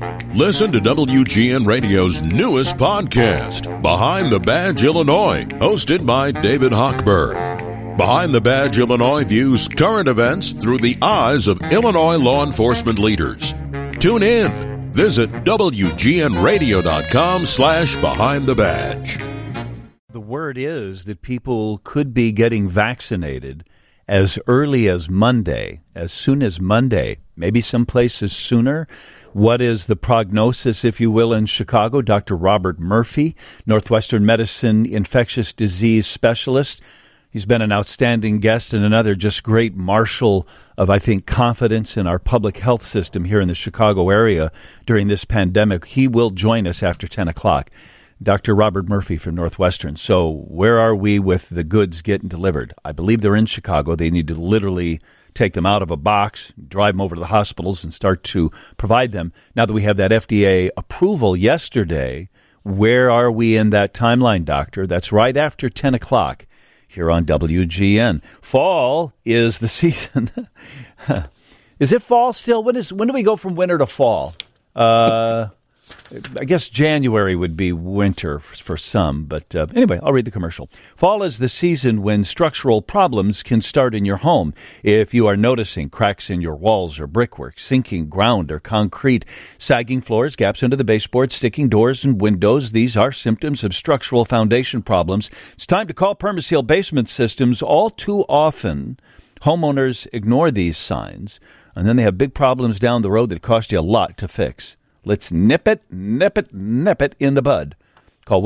Listen to WGN Radio's newest podcast, Behind the Badge Illinois, hosted by David Hochberg. Behind the Badge Illinois views current events through the eyes of Illinois law enforcement leaders. Tune in. Visit WGNradio.com/Behind the Badge. The word is that people could be getting vaccinated as early as Monday, as soon as Monday, maybe some places sooner. What is the prognosis, if you will, in Chicago? Dr. Robert Murphy, Northwestern Medicine infectious disease specialist. He's been an outstanding guest and another just great marshal of, I think, confidence in our public health system here in the Chicago area during this pandemic. He will join us after 10 o'clock. Dr. Robert Murphy from Northwestern. So where are we with the goods getting delivered? I believe they're in Chicago. They need to literally take them out of a box, drive them over to the hospitals, and start to provide them. Now that we have that FDA approval yesterday, where are we in that timeline, Doctor? That's right after 10 o'clock here on WGN. Fall is the season. Is it fall still? When do we go from winter to fall? I guess January would be winter for some, but anyway, I'll read the commercial. Fall is the season when structural problems can start in your home. If you are noticing cracks in your walls or brickwork, sinking ground or concrete, sagging floors, gaps under the baseboards, sticking doors and windows, these are symptoms of structural foundation problems. It's time to call Permaseal Basement Systems. All too often, homeowners ignore these signs, and then they have big problems down the road that cost you a lot to fix. Let's nip it in the bud. Call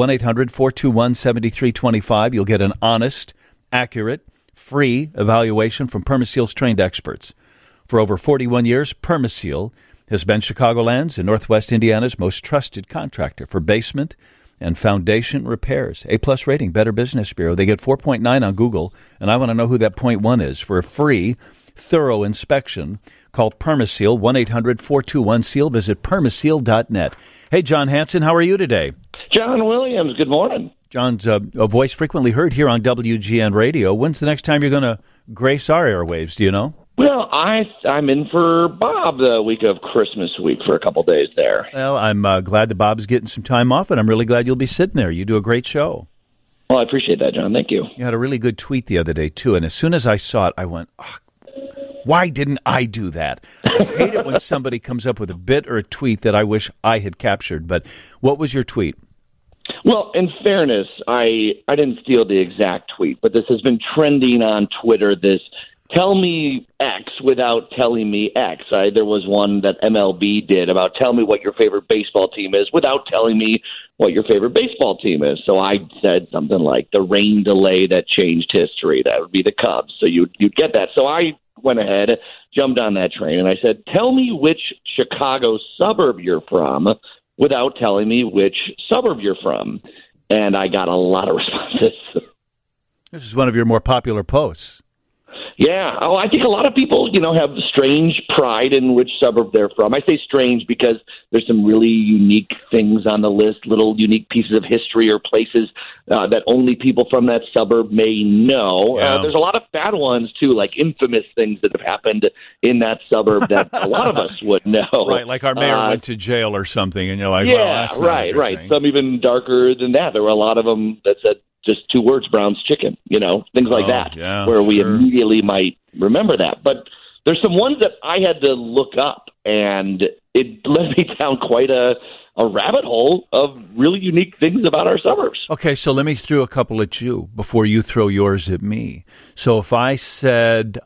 1-800-421-7325. You'll get an honest, accurate, free evaluation from Permaseal's trained experts. For over 41 years, Permaseal has been Chicagoland's and Northwest Indiana's most trusted contractor for basement and foundation repairs. A-plus rating, Better Business Bureau. They get 4.9 on Google, and I want to know who that 0.1 is. For a free, thorough inspection, call Permaseal, 1-800-421-SEAL. Visit permaseal.net. Hey, John Hanson, how are you today? John Williams, good morning. John's a voice frequently heard here on WGN Radio. When's the next time you're going to grace our airwaves, do you know? Well, I'm in for Bob the week of Christmas week for a couple days there. Well, I'm glad that Bob's getting some time off, and I'm really glad you'll be sitting there. You do a great show. Well, I appreciate that, John. Thank you. You had a really good tweet the other day, too, and as soon as I saw it, I went, why didn't I do that? I hate it when somebody comes up with a bit or a tweet that I wish I had captured. But what was your tweet? Well, in fairness, I didn't steal the exact tweet, but this has been trending on Twitter, this tell me X without telling me X. There was one that MLB did about tell me what your favorite baseball team is without telling me what your favorite baseball team is. So I said something like the rain delay that changed history. That would be the Cubs. So you'd get that. So I went ahead, jumped on that train, and I said, tell me which Chicago suburb you're from without telling me which suburb you're from. And I got a lot of responses. This is one of your more popular posts. Yeah. Oh, I think a lot of people, have strange pride in which suburb they're from. I say strange because there's some really unique things on the list, little unique pieces of history or places that only people from that suburb may know. Yeah. There's a lot of bad ones, too, like infamous things that have happened in that suburb that a lot of us would know. Right, like our mayor went to jail or something, and you're like, yeah, well, that's not a good right. thing. Some even darker than that. There were a lot of them that said, just two words, Brown's chicken, things like that, yeah, where we sure. immediately might remember that. But there's some ones that I had to look up, and it led me down quite a rabbit hole of really unique things about our suburbs. Okay, so let me throw a couple at you before you throw yours at me. So if I said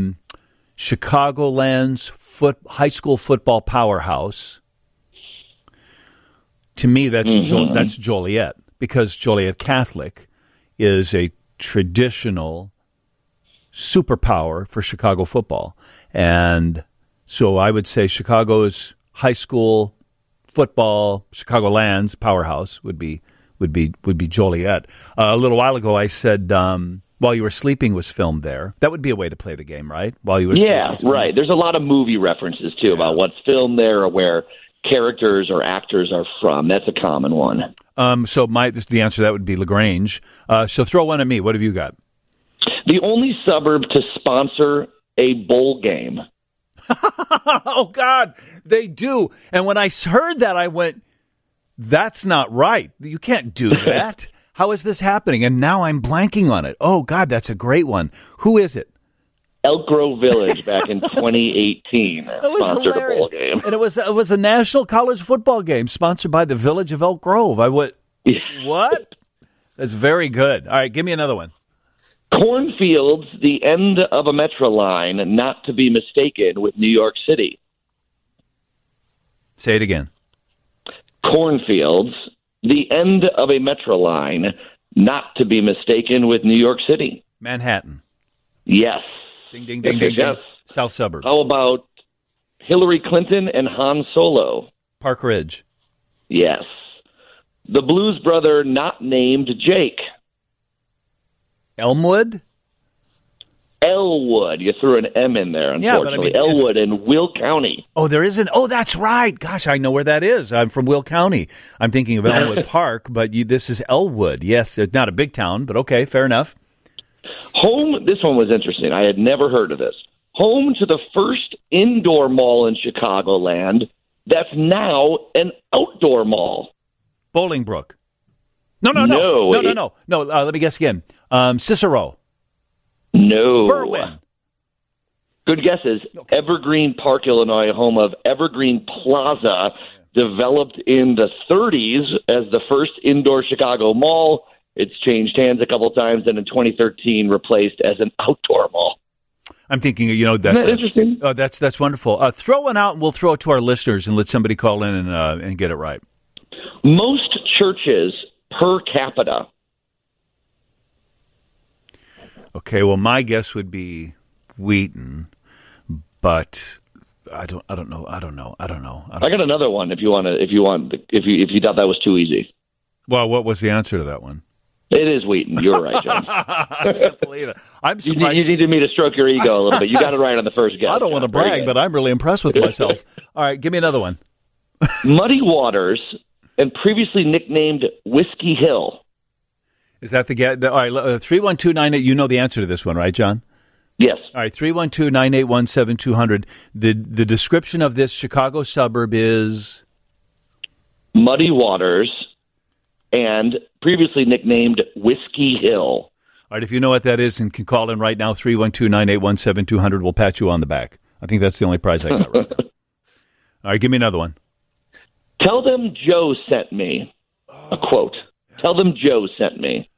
Chicagoland's high school football powerhouse, to me that's that's Joliet, because Joliet Catholic is a traditional superpower for Chicago football. And so I would say Chicago's high school football, Chicagoland's powerhouse would be Joliet. A little while ago I said While You Were Sleeping was filmed there. That would be a way to play the game, right? While You Were Sleeping. Yeah, right. There's a lot of movie references too about what's filmed there or where characters or actors are from. That's a common one. So the answer to that would be LaGrange. So throw one at me. What have you got? The only suburb to sponsor a bowl game. Oh, God, they do. And when I heard that, I went, that's not right. You can't do that. How is this happening? And now I'm blanking on it. Oh, God, that's a great one. Who is it? Elk Grove Village back in 2018 sponsored a bowl game. And it was a national college football game sponsored by the Village of Elk Grove. I went, what? That's very good. All right, give me another one. Cornfields, the end of a metro line, not to be mistaken with New York City. Say it again. Cornfields, the end of a metro line, not to be mistaken with New York City. Manhattan. Yes. Ding, ding, ding, ding, ding. South suburbs. How about Hillary Clinton and Han Solo? Park Ridge. Yes. The Blues brother not named Jake. Elmwood? Elwood. You threw an M in there, unfortunately. Yeah, but Elwood in Will County. Oh, there isn't. Oh, that's right. Gosh, I know where that is. I'm from Will County. I'm thinking of Elmwood Park, but this is Elwood. Yes, it's not a big town, but okay, fair enough. Home, this one was interesting. I had never heard of this. Home to the first indoor mall in Chicagoland that's now an outdoor mall. Bolingbrook. No. Let me guess again. Cicero. No. Berwyn. Good guesses. Okay. Evergreen Park, Illinois, home of Evergreen Plaza, developed in the 30s as the first indoor Chicago mall. It's changed hands a couple times, and in 2013 replaced as an outdoor mall. I'm thinking, that. Isn't that interesting? Oh, that's wonderful. Throw one out, and we'll throw it to our listeners, and let somebody call in and get it right. Most churches per capita. Okay, well, my guess would be Wheaton, but I don't know. I got another one if you want, if you thought that was too easy. Well, what was the answer to that one? It is Wheaton. You're right, John. I can't believe it. I'm surprised. You needed me to stroke your ego a little bit. You got it right on the first guess. I don't want to brag, but I'm really impressed with myself. All right, give me another one. Muddy Waters, and previously nicknamed Whiskey Hill. Is that the guess? All right, 31298. You know the answer to this one, right, John? Yes. All right, 312-981-7200. The description of this Chicago suburb is? Muddy Waters, and previously nicknamed Whiskey Hill. All right, if you know what that is and can call in right now, 312-981-7200, we'll pat you on the back. I think that's the only prize I got right now. All right, give me another one. Tell them Joe sent me a quote. Tell them Joe sent me.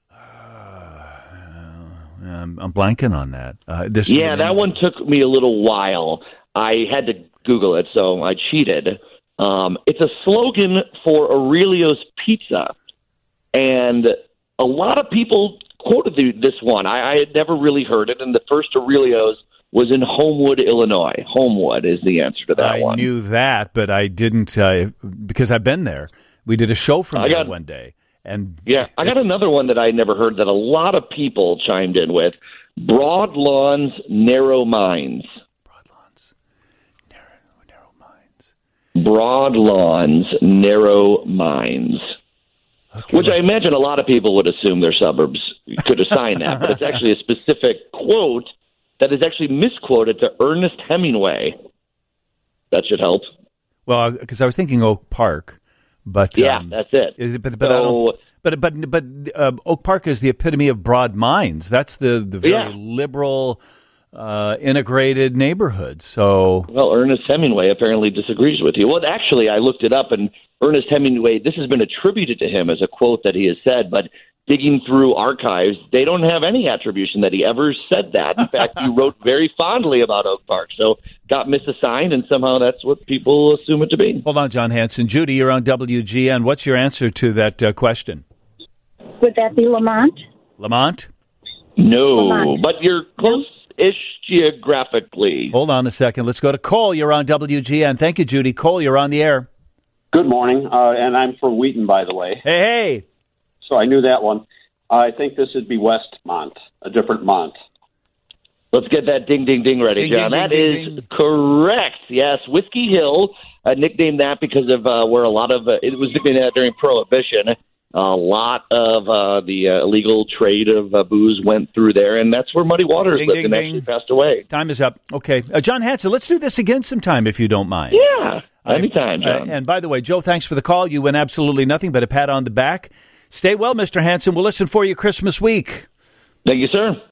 I'm blanking on that. That one took me a little while. I had to Google it, so I cheated. It's a slogan for Aurelio's Pizza, and a lot of people quoted this one. I had never really heard it, and the first Aurelio's was in Homewood, Illinois. Homewood is the answer to that one. I knew that, but I didn't because I've been there. We did a show from there one day. And I got another one that I never heard that a lot of people chimed in with. Broad Lawns, Narrow Minds. Broad Lawns, Narrow Minds. Broad Lawns, Narrow Minds. Okay. Which I imagine a lot of people would assume their suburbs could assign that, but it's actually a specific quote that is actually misquoted to Ernest Hemingway. That should help. Well, because I was thinking Oak Park. But that's it. Is it but Oak Park is the epitome of broad minds. That's the very liberal, integrated neighborhood. So, well, Ernest Hemingway apparently disagrees with you. Well, actually, I looked it up, and Ernest Hemingway. This has been attributed to him as a quote that he has said, but digging through archives, they don't have any attribution that he ever said that. In fact, he wrote very fondly about Oak Park, so got misassigned, and somehow that's what people assume it to be. Hold on, John Hanson. Judy, you're on WGN. What's your answer to that question? Would that be Lamont? Lamont? No, Lamont. But you're close-ish geographically. Hold on a second. Let's go to Cole. You're on WGN. Thank you, Judy. Cole, you're on the air. Good morning, and I'm from Wheaton, by the way. Hey. So I knew that one. I think this would be Westmont, a different Mont. Let's get that ding, ding, ding ready, ding, John. Ding, that ding, is ding. Correct. Yes, Whiskey Hill, nicknamed that because of where a lot of it was nicknamed that during Prohibition. A lot of the illegal trade of booze went through there, and that's where Muddy Waters Ding, lived ding, and ding. actually passed away. Time is up. Okay. John Hanson, let's do this again sometime if you don't mind. Yeah, anytime, John. And by the way, Joe, thanks for the call. You win absolutely nothing but a pat on the back. Stay well, Mr. Hanson. We'll listen for you Christmas week. Thank you, sir.